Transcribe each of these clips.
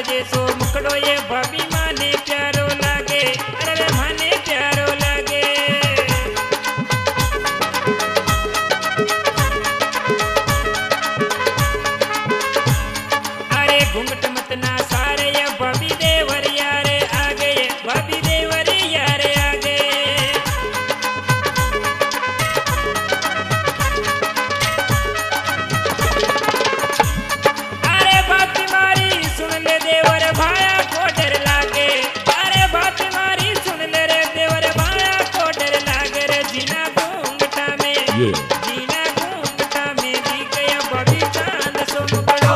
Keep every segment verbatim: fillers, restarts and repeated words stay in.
लागे सो मुखड़ो ये भाभी माने प्यारो लागे अरे माने प्यारो लागे। अरे घूंघट मत ना सारे ये भाभी देवर यारे आगे भाभी देवर यारे आगे। अरे बात मारी सुन ले देवर भाया को डर लागे अरे बात मारी सुन ले रे देवर भाया को डर लागे रे जीना घूंघटा में Yeah. जीना घूंघटा में दी गया भाभी चांद सो मुखड़ो।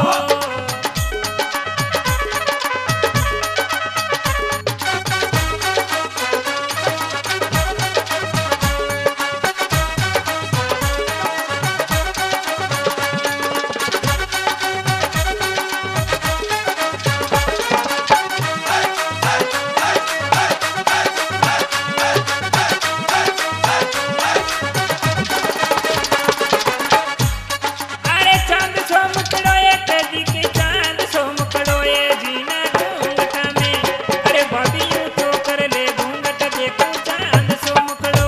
अरे चांद सो मुखड़ो ये कदी के चांद सो मुखड़ो ये जीना घूंघटा में अरे भाभी यूं तो कर ले घूंघट देखो चांद सो मुखड़ो।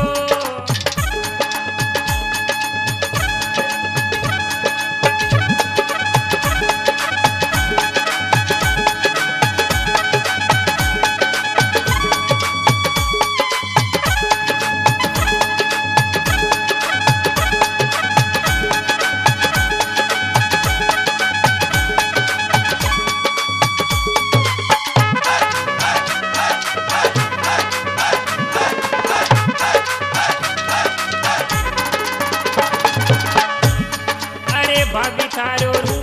अरे भाभी थारो